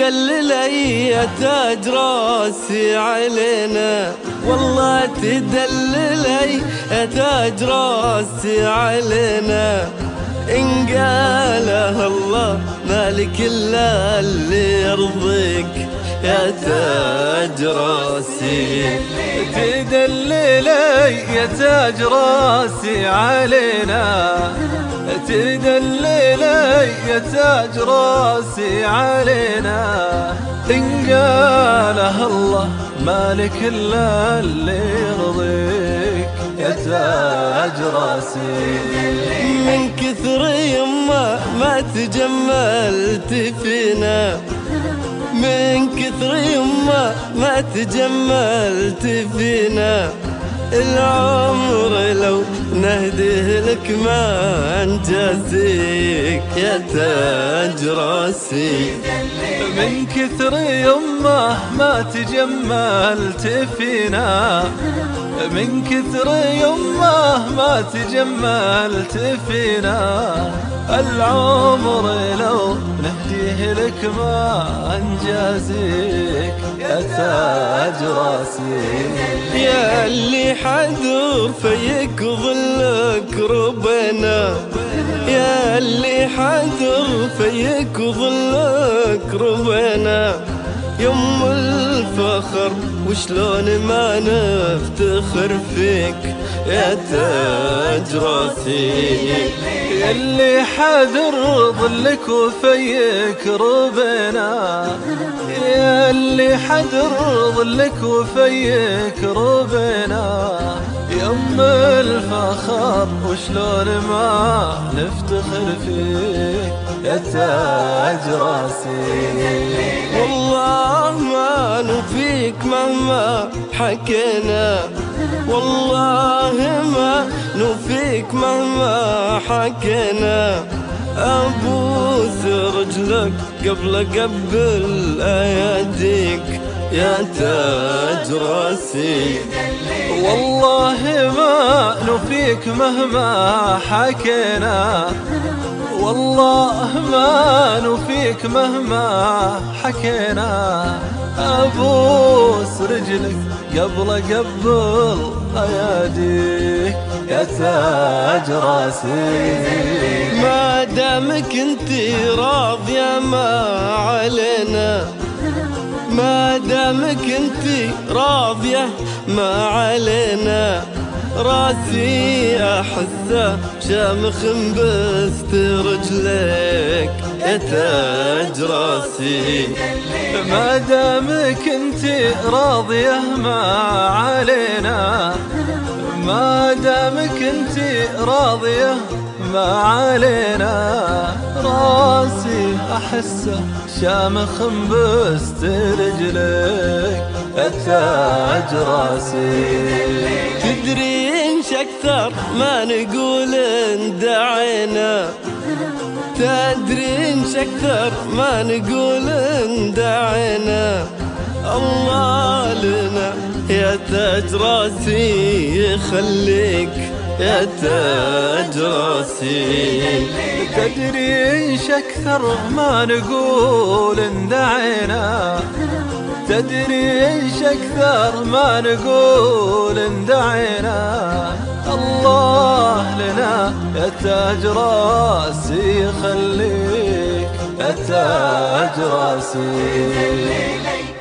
تدللي يا تاج راسي علينا، والله تدللي يا تاج راسي علينا. إن قاله الله مالك إلا اللي يرضيك يا تاج راسي. تدللي يا تاج راسي علينا، تدللي يا تاج راسي علينا. إن قاله الله مالك إلا اللي يرضيك يا تاج راسي. من كثر يما ما تجملت فينا، من كثر يما ما تجملت فينا. العمر لو نهديه لك ما انجازيك يا تاج راسي. من كثر يمه ما تجملت فينا، من كثر يمه ما تجملت فينا. العمر لو نهديه لك ما انجازيك يا تاج راسي. يا اللي حذر فيك ظلك ربنا، يا اللي حذر فيك ظلك ربنا. يم الفخر وشلون ما نفتخر فيك يا تاج راسي. يلي حذر ظلك وفيك ربنا، يلي حذر ظلك وفيك ربنا. يم الفخر وشلون ما نفتخر فيك يا تاج راسي. والله ما نوفيك مهما حكينا، والله ما نوفيك مهما حكينا. أبوس رجلك قبل أياديك يا تاج راسي. والله ما نوفيك مهما حكينا، والله ما نوفيك مهما حكينا. أبوس رجلك قبل أياديك يا تاج راسي. ما دامك انتي راضية ما علينا، ما دامك انتي راضية ما علينا. راسي أحسه شامخ بست رجليك يا تاج راسي. ما دامك انتي راضية ما علينا، ما دامك انتي راضية ما علينا. راسي أحسه شامخ بست رجليك يا تاج راسي. تدري انش اكثر ما نقول اندعينا، تدري انش اكثر ما نقول اندعينا. الله لنا يا تاج راسي يخليك يا تاج راسي. تدري انش اكثر ما نقول اندعينا، تدري انش اكثر ما نقول اندعينا. الله لنا يا تاج راسي يخليك يا تاج راسي.